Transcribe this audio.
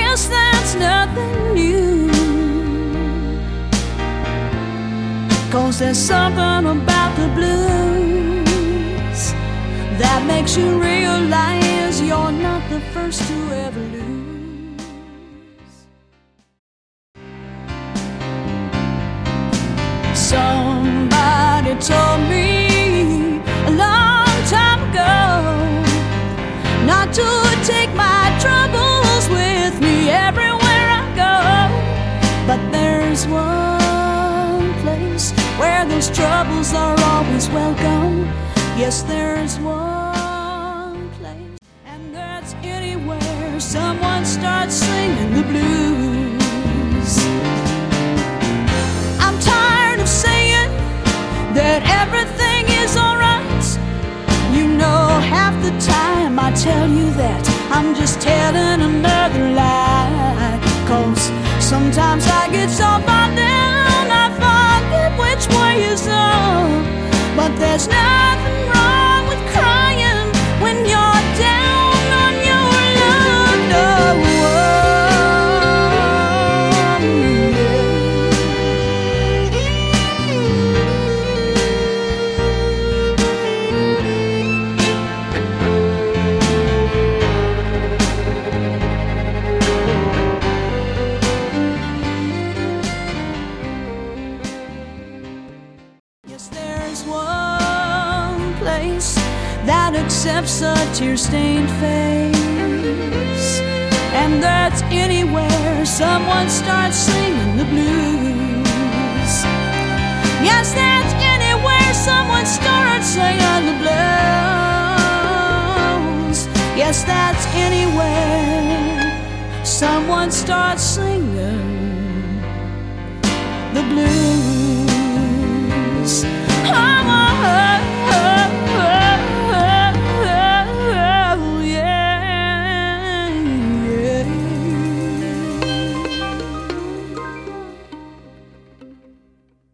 Yes, that's nothing new, 'cause there's something about the blues that makes you realize you're not the first to ever lose. Somebody told me a long time ago not to take my troubles with me everywhere I go, but there's one place where those troubles are always welcome. Yes, there's one place, and that's anywhere someone starts singing the blues. I'm tired of saying that everything is alright. You know, half the time I tell you that I'm just telling another lie, 'cause sometimes I get so far down I forget which way is up. But there's nothing wrong with crying when you're down on your luck. No. That accepts a tear-stained face, and that's anywhere someone starts singing the blues. Yes, that's anywhere someone starts singing the blues. Yes, that's anywhere someone starts singing the blues. Oh,